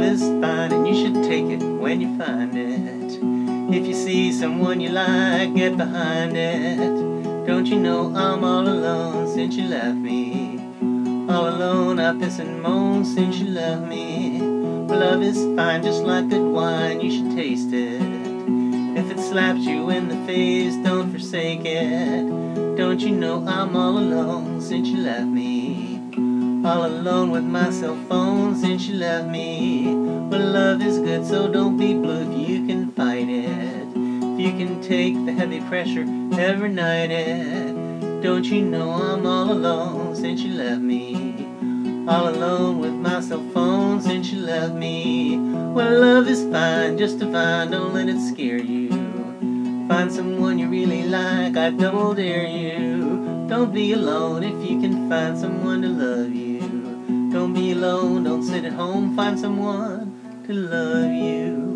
love is fine and you should take it when you find it. If you see someone you like, get behind it. Don't you know I'm all alone since you left me? All alone I piss and moan since you left me. Well, love is fine just like good wine, you should taste it. If it slaps you in the face, don't forsake it. Don't you know I'm all alone since you left me? All alone with my cell phone since you left me. Well, love is good, so don't be blue if you can fight it. If you can take the heavy pressure every night it. Don't you know I'm all alone since you left me? All alone with my cell phone since you left me. Well, love is fine, just divine, don't let it scare you. Find someone you really like, I double dare you. Don't be alone if you can find someone to love you. Don't be alone, don't sit at home, find someone to love you.